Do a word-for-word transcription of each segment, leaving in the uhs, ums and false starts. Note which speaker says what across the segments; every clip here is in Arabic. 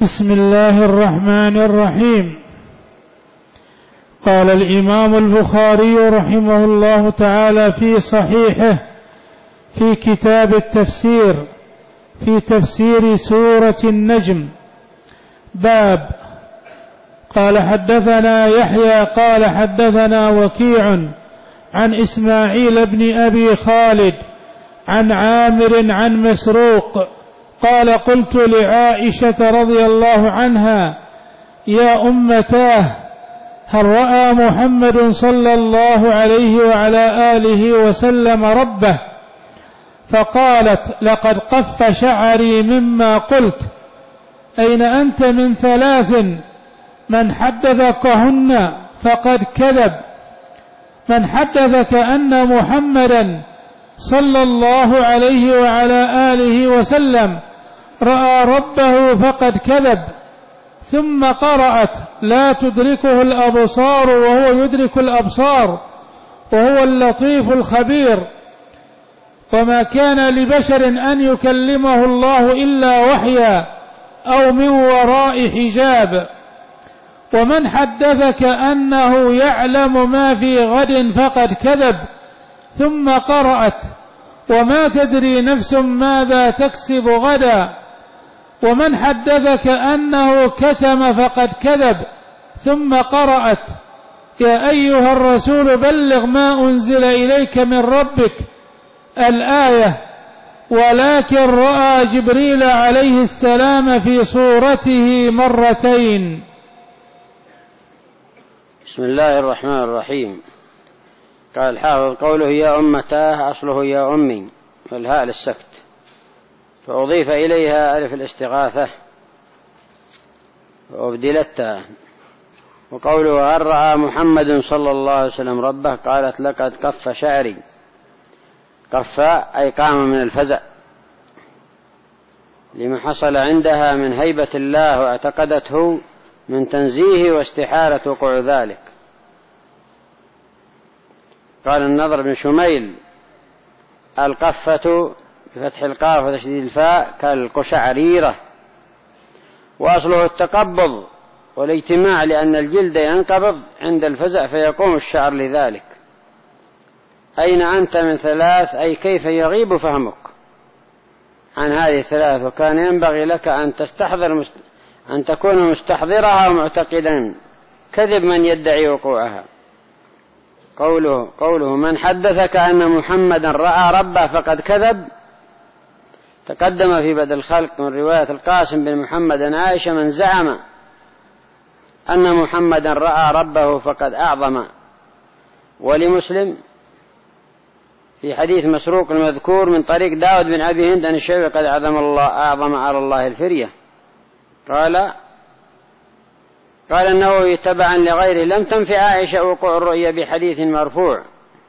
Speaker 1: بسم الله الرحمن الرحيم. قال الإمام البخاري رحمه الله تعالى في صحيحه في كتاب التفسير في تفسير سورة النجم باب. قال حدثنا يحيى قال حدثنا وكيع عن إسماعيل بن أبي خالد عن عامر عن مسروق قال قلت لعائشة رضي الله عنها يا أمتاه هل رأى محمد صلى الله عليه وعلى آله وسلم ربه؟ فقالت لقد قف شعري مما قلت. أين أنت من ثلاث من حدثكهن فقد كذب. من حدثك أن محمدا صلى الله عليه وعلى آله وسلم رأى ربه فقد كذب. ثم قرأت لا تدركه الأبصار وهو يدرك الأبصار وهو اللطيف الخبير. وما كان لبشر أن يكلمه الله إلا وحيا أو من وراء حجاب. ومن حدثك أنه يعلم ما في غد فقد كذب. ثم قرأت وما تدري نفس ماذا تكسب غدا. ومن حدثك أنه كتم فقد كذب. ثم قرأت يا أيها الرسول بلغ ما أنزل إليك من ربك الآية. ولكن رأى جبريل عليه السلام في صورته مرتين.
Speaker 2: بسم الله الرحمن الرحيم. قال الحافظ قوله يا أمتاه أصله يا أمي والهاء للسكت فأضيف إليها ألف الاستغاثة وأبدلتها. وقوله هل رأى محمد صلى الله عليه وسلم ربه؟ قالت لقد كف شعري. كف أي قام من الفزع لما حصل عندها من هيبة الله واعتقدته من تنزيه واستحالة وقوع ذلك. قال النضر بن شميل القفة بفتح القاف وتشديد الفاء كالقشعريرة. وأصله التقبض والاجتماع لأن الجلد ينقبض عند الفزع فيقوم الشعر لذلك. أين أنت من ثلاث أي كيف يغيب فهمك عن هذه الثلاث. وكان ينبغي لك أن تستحضر مست... أن تكون مستحضرها ومعتقدا كذب من يدعي وقوعها. قوله, قوله من حدثك أن محمدا رأى ربه فقد كذب تقدم في بدء الخلق من رواية القاسم بن محمد عن عائشة من زعم أن محمدا رأى ربه فقد أعظم. ولمسلم في حديث مسروق المذكور من طريق داود بن أبي هند أن الشيء قد أعظم, الله أعظم على الله الفرية. قال قال النووي تبعا لغيره لم تنفع عائشة وقوع الرؤيا بحديث مرفوع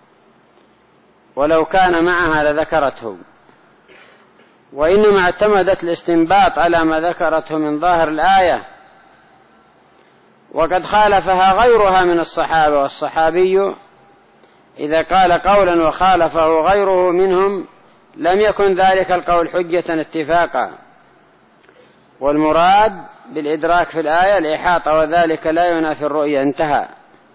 Speaker 2: ولو كان معها لذكرته. وإنما اعتمدت الاستنباط على ما ذكرته من ظاهر الآية. وقد خالفها غيرها من الصحابة. والصحابي إذا قال قولا وخالفه غيره منهم لم يكن ذلك القول حجة اتفاقا. والمراد بالإدراك في الآية الإحاطة وذلك لا ينافي الرؤية. انتهى.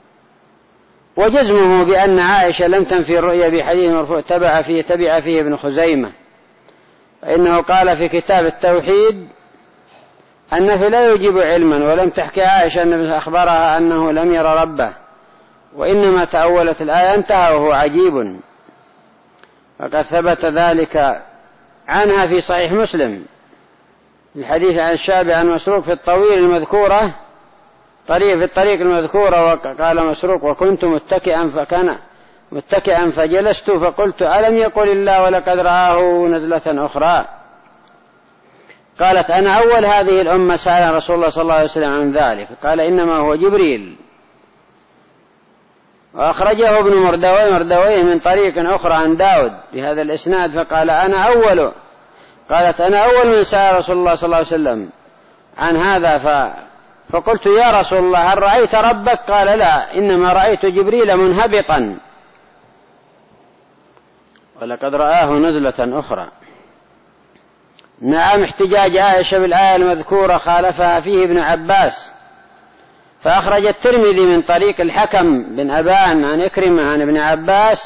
Speaker 2: وجزمه بأن عائشة لم تنفي الرؤية بحديث مرفوع تبع فيه تبع فيه ابن خزيمة. فإنه قال في كتاب التوحيد النفي لا يجيب علما. ولم تحكي عائشة أن أخبرها أنه لم يرى ربه وإنما تأولت الآية. انتهى وهو عجيب. وقد ثبت ذلك عنها في صحيح مسلم الحديث عن الشعبي عن مسروق في الطويل المذكورة طريق في الطريق المذكورة. وقال مسروق وكنت متكئا فكان متكئا فجلست فقلت ألم يقل الله ولقد رآه نزلة أخرى. قالت أنا أول هذه الأمة سأل رسول الله صلى الله عليه وسلم عن ذلك. قال إنما هو جبريل. وأخرجه ابن مردويه مردويه من طريق أخرى عن داود بهذا الإسناد فقال أنا أول. قالت أنا أول من سأل رسول الله صلى الله عليه وسلم عن هذا ف... فقلت يا رسول الله هل رأيت ربك؟ قال لا إنما رأيت جبريل منهبطا ولقد رآه نزلة أخرى. نعم، احتجاج عائشة بالآية المذكورة خالفها فيه ابن عباس، فأخرج الترمذي من طريق الحكم بن أبان عن إكرمة عن ابن عباس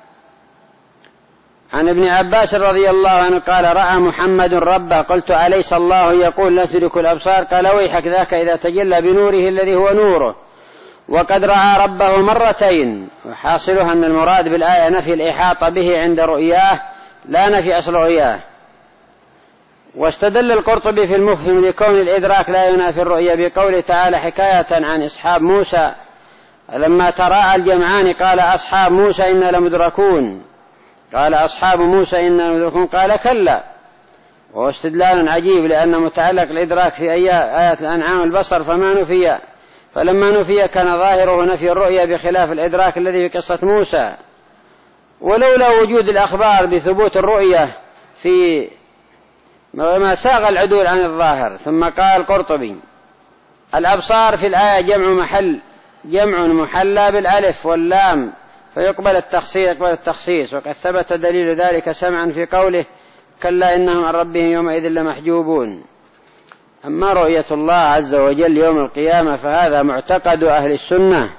Speaker 2: عن ابن عباس رضي الله عنه قال: رأى محمد ربه، قلت: أليس الله يقول لا تدرك الأبصار؟ قال: ويحك، ذاك إذا تجلى بنوره الذي هو نوره. وقد رأى ربه مرتين. وحاصلها أن المراد بالآية نفي الإحاطة به عند رؤياه، لا نفي أصل رؤياه. واستدل القرطبي في المفهم لكون الإدراك لا ينافي الرؤية بقوله تعالى حكاية عن أصحاب موسى لما تراءى الجمعان قال: أصحاب موسى إنا لمدركون. قال: أصحاب موسى إنا لمدركون. قال: كلا. وهو استدلال عجيب، لأن متعلق الإدراك في آيات الأنعام البصر، فما نفي فلما نفي كان ظاهره نفي الرؤية بخلاف الإدراك الذي في قصة موسى. ولولا وجود الأخبار بثبوت الرؤية في ما ساغ العدول عن الظاهر. ثم قال القرطبي: الأبصار في الآية جمع محل جمع محلى بالألف واللام، فيقبل التخصيص يقبل التخصيص. وقد ثبت دليل ذلك سمعا في قوله: كلا إنهم عن ربهم يومئذ لمحجوبون. أما رؤية الله عز وجل يوم القيامة فهذا معتقد أهل السنة،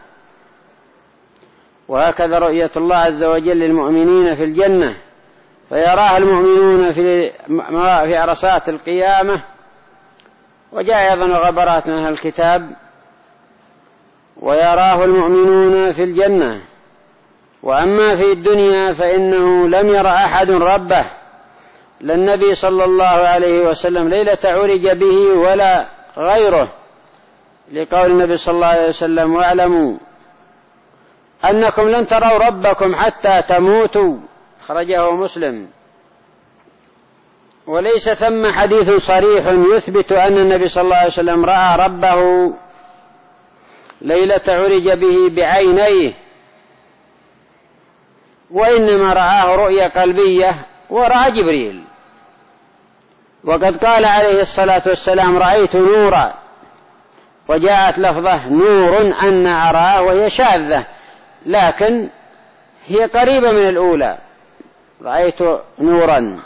Speaker 2: وهكذا رؤية الله عز وجل للمؤمنين في الجنة، فيراها المؤمنون في في عرصات القيامة. وجاء أيضا غبرات من أهل الكتاب: ويراه المؤمنون في الجنة. وأما في الدنيا فإنه لم ير أحد ربه، لا النبي صلى الله عليه وسلم ليلة عرج به ولا غيره، لقول النبي صلى الله عليه وسلم: واعلموا أنكم لن تروا ربكم حتى تموتوا، خرجه مسلم. وليس ثم حديث صريح يثبت أن النبي صلى الله عليه وسلم رأى ربه ليلة عرج به بعينيه، وإنما رآه رؤية قلبية ورأى جبريل. وقد قال عليه الصلاة والسلام: رأيت نورا، وجاءت لفظة نور أن أراه، وهي شاذة لكن هي قريبة من الأولى: رأيت نورا.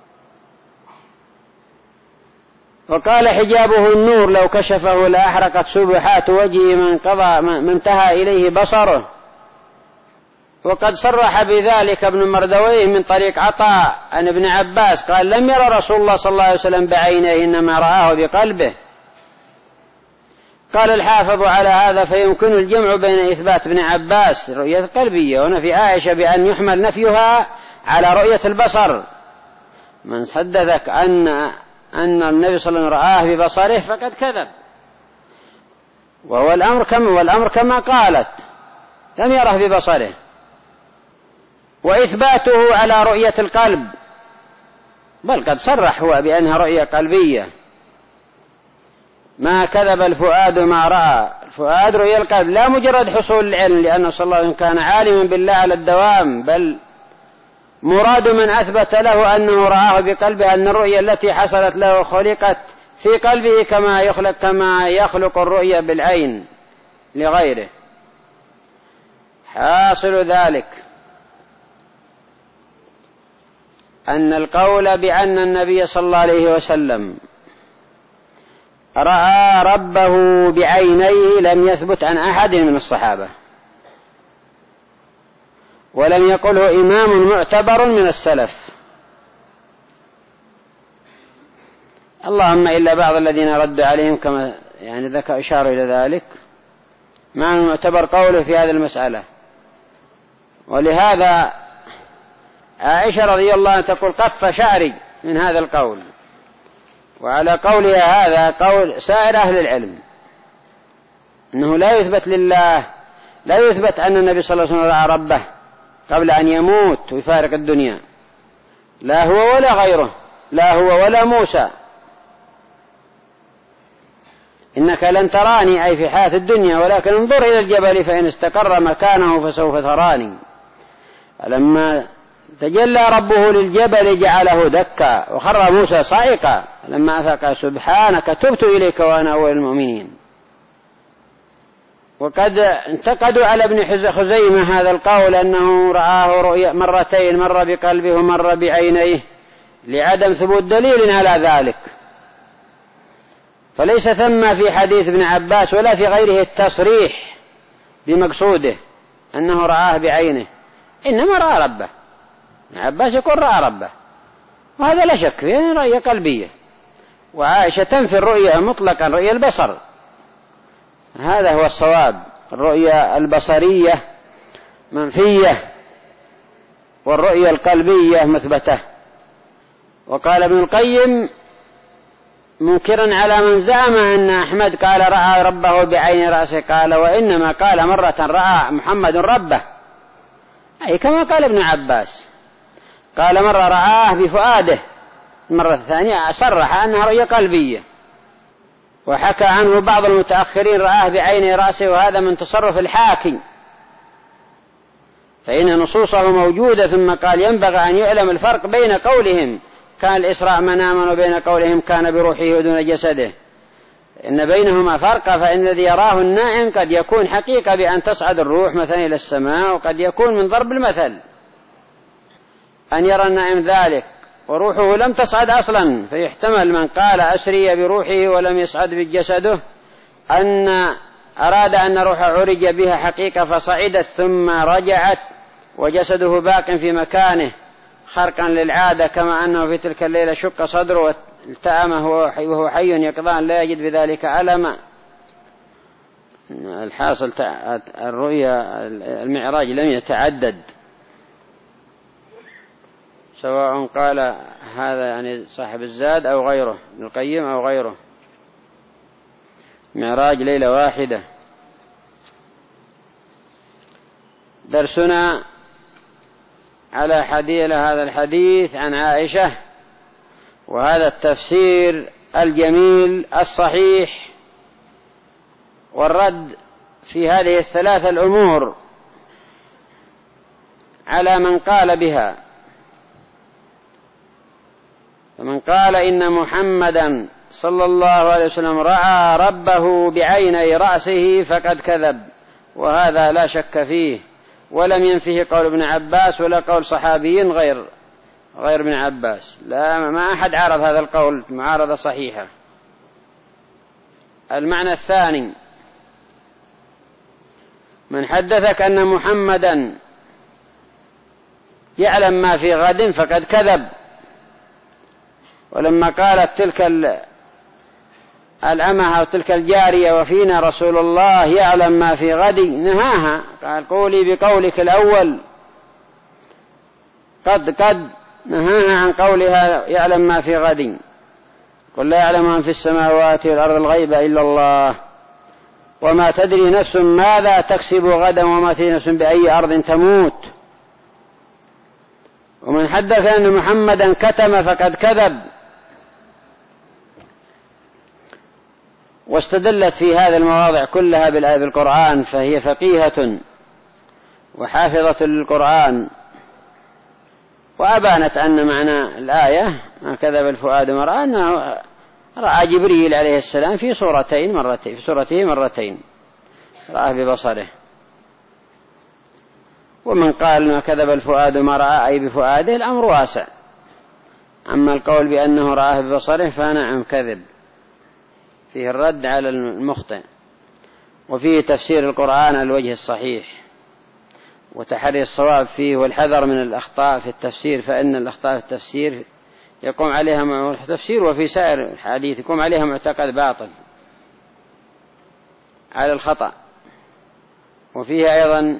Speaker 2: وقال: حجابه النور، لو كشفه لأحرقت سبحات وجهه من قضى من انتهى إليه بصره. وقد صرح بذلك ابن مردويه من طريق عطاء عن ابن عباس قال: لم يرى رسول الله صلى الله عليه وسلم بعينيه، إنما رآه بقلبه. قال الحافظ: على هذا فيمكن الجمع بين إثبات ابن عباس رؤية قلبية ونفي عائشة بأن يحمل نفيها على رؤية البصر. من حدثك أن أن النبي صلى الله عليه وسلم رآه ببصره فقد كذب، وهو الأمر كما والأمر كما قالت، لم يره ببصره. وإثباته على رؤية القلب، بل قد صرح هو بأنها رؤية قلبية. ما كذب الفؤاد ما رأى. الفؤاد رؤية القلب، لا مجرد حصول العلم، لأنه صلى الله عليه وسلم كان عالما بالله على الدوام، بل مراد من أثبت له أنه رآه بقلبه أن الرؤية التي حصلت له خلقت في قلبه كما يخلق كما يخلق الرؤية بالعين لغيره. حاصل ذلك أن القول بأن النبي صلى الله عليه وسلم رأى ربه بعينيه لم يثبت عن أحد من الصحابة، ولم يقله إمام معتبر من السلف، اللهم إلا بعض الذين ردوا عليهم كما يعني ذكر إشارة إلى ذلك، مع المعتبر قوله في هذه المسألة. ولهذا عائشة رضي الله عنها تقول: قف شعري من هذا القول. وعلى قولها هذا قول سائر أهل العلم، أنه لا يثبت لله لا يثبت أن النبي صلى الله عليه وسلم رأى ربه قبل أن يموت ويفارق الدنيا، لا هو ولا غيره، لا هو ولا موسى. إنك لن تراني أي في حياة الدنيا، ولكن انظر إلى الجبل فإن استقر مكانه فسوف تراني. لما تجلى ربه للجبل جعله دكا، وخر موسى صعقا لما أفاق: سبحانك تبت إليك وأنا أول المؤمنين. وقد انتقدوا على ابن خزيمة هذا القول أنه رآه رؤيا مرتين، مر بقلبه ومر بعينيه، لعدم ثبوت دليل على ذلك. فليس ثم في حديث ابن عباس ولا في غيره التصريح بمقصوده أنه رآه بعينه، إنما رأى ربه. ابن عباس يقول رأى ربه، وهذا لا شك فيه رؤية قلبية. وعائشة تنفي الرؤية مطلقا، رؤية البصر، هذا هو الصواب. الرؤية البصرية منفية والرؤية القلبية مثبتة. وقال ابن القيم منكرا على من زعم أن أحمد قال رأى ربه بعين رأسه، قال وإنما قال مرة رأى محمد ربه، أي كما قال ابن عباس، قال مرة رآه بفؤاده، المرة الثانية صرح أنها رؤية قلبية. وحكى عنه بعض المتأخرين رآه بعين رأسه، وهذا من تصرف الحاكم، فإن نصوصه موجودة. ثم قال ينبغي أن يعلم الفرق بين قولهم كان الإسراء مناما وبين قولهم كان بروحه ودون جسده، إن بينهما فرق. فإن الذي يراه النائم قد يكون حقيقة بأن تصعد الروح مثلا إلى السماء، وقد يكون من ضرب المثل أن يرى النائم ذلك وروحه لم تصعد أصلا. فيحتمل من قال أسري بروحه ولم يصعد بجسده أن أراد أن روحه عرج بها حقيقة فصعدت ثم رجعت وجسده باق في مكانه خرقا للعادة، كما أنه في تلك الليلة شق صدره والتأمه وهو حي يقظان لا يجد بذلك ألما. الحاصل الرؤيا المعراج لم يتعدد، سواء قال هذا يعني صاحب الزاد أو غيره، ابن القيم أو غيره، معراج ليلة واحدة. درسنا على حديث هذا الحديث عن عائشة، وهذا التفسير الجميل الصحيح، والرد في هذه الثلاث الأمور على من قال بها. فمن قال إن محمدا صلى الله عليه وسلم رأى ربه بعيني رأسه فقد كذب، وهذا لا شك فيه، ولم ينفه قول ابن عباس ولا قول صحابي غير غير ابن عباس، لا ما أحد عارض هذا القول معارضة صحيحة. المعنى الثاني: من حدثك أن محمدا يعلم ما في غد فقد كذب. ولما قالت تلك الأمة أو تلك الجارية وفينا رسول الله يعلم ما في غد نهاها، قال قولي بقولك الأول قد قد نهاها عن قولها يعلم ما في غد. قل لا يعلم من في السماوات والأرض الغيب إلا الله وما تدري نفس ماذا تكسب غدا وما تدري نفس بأي أرض تموت. ومن حدث أن محمدا كتم فقد كذب. واستدلت في هذا المواضع كلها بالآية بالقرآن، فهي فقيهة وحافظة للقرآن، وأبانت أن معنى الآية ما كذب الفؤاد ما رأى، أنه رأى جبريل عليه السلام في صورتين مرتين في صورته مرتين، رأى ببصره. ومن قال ما كذب الفؤاد ما رأى أي بفؤاده الأمر واسع. أما القول بأنه رآه ببصره فنعم كذب، فيه الرد على المخطئ، وفيه تفسير القرآن على الوجه الصحيح وتحري الصواب فيه والحذر من الأخطاء في التفسير، فإن الأخطاء في التفسير يقوم عليها مع التفسير وفي سائر الحديث يقوم عليها معتقد باطل على الخطأ. وفيه أيضا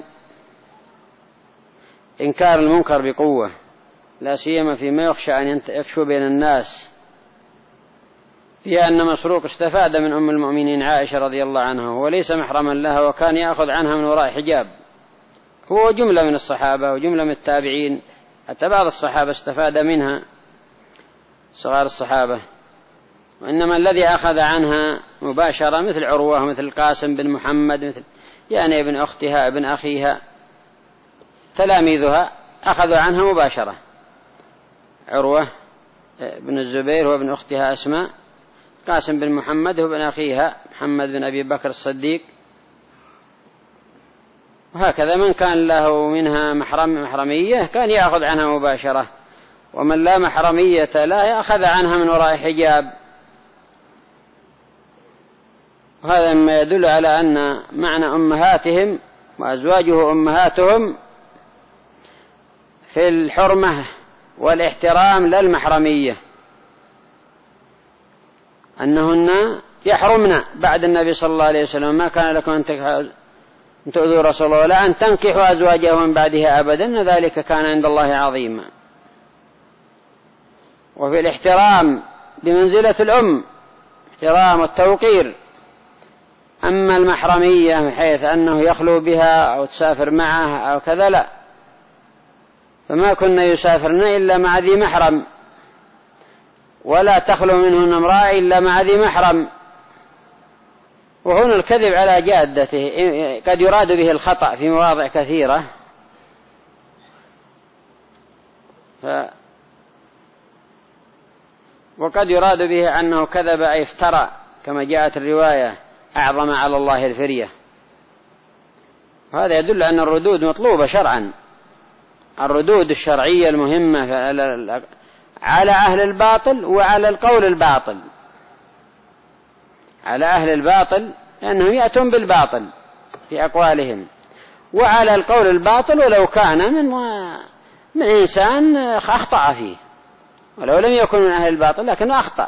Speaker 2: إنكار المنكر بقوة، لا سيما فيما يخشى أن يفشو بين الناس، فيها أن مسروق استفاد من أم المؤمنين عائشة رضي الله عنها وليس محرما لها، وكان يأخذ عنها من وراء حجاب، هو جملة من الصحابة وجملة من التابعين، حتى بعض الصحابة استفاد منها صغار الصحابة. وإنما الذي أخذ عنها مباشرة مثل عروة مثل القاسم بن محمد مثل يعني ابن أختها ابن أخيها تلاميذها أخذوا عنها مباشرة، عروة بن الزبير وابن أختها أسماء، قاسم بن محمد هو ابن أخيها محمد بن أبي بكر الصديق، وهكذا من كان له منها محرم محرمية كان يأخذ عنها مباشرة. ومن لا محرمية لا يأخذ عنها من وراء حجاب. وهذا مما يدل على أن معنى أمهاتهم وأزواجه أمهاتهم في الحرمة والاحترام لا المحرمية، أنهن يحرمن بعد النبي صلى الله عليه وسلم. ما كان لكم أن تؤذوا رسول الله ولا أن تنكحوا أزواجه من بعدها أبدا، ذلك كان عند الله عظيما. وفي الاحترام بمنزلة الأم، احترام التوقير. أما المحرمية من حيث أنه يخلو بها أو تسافر معه أو كذا لا، فما كنا يسافرن إلا مع ذي محرم، ولا تخلو منهن امرأة إلا مع ذي محرم. وهنا الكذب على جادته قد يراد به الخطأ في مواضع كثيرة، ف وقد يراد به أنه كذب أي افترى كما جاءت الرواية أعظم على الله الفرية. وهذا يدل أن الردود مطلوبة شرعا، الردود الشرعية المهمة على أهل الباطل وعلى القول الباطل. على أهل الباطل لأنهم يأتون بالباطل في أقوالهم، وعلى القول الباطل ولو كان من, من إنسان أخطأ فيه، ولو لم يكن من أهل الباطل لكنه أخطأ،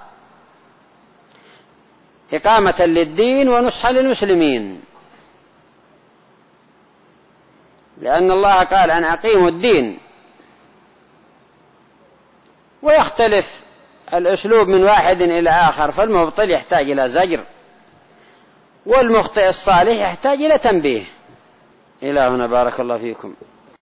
Speaker 2: إقامة للدين ونصحا للمسلمين. لأن الله قال أن أقيموا الدين، ويختلف الأسلوب من واحد إلى آخر، فالمبطل يحتاج إلى زجر، والمخطئ الصالح يحتاج إلى تنبيه. إلى هنا بارك الله فيكم.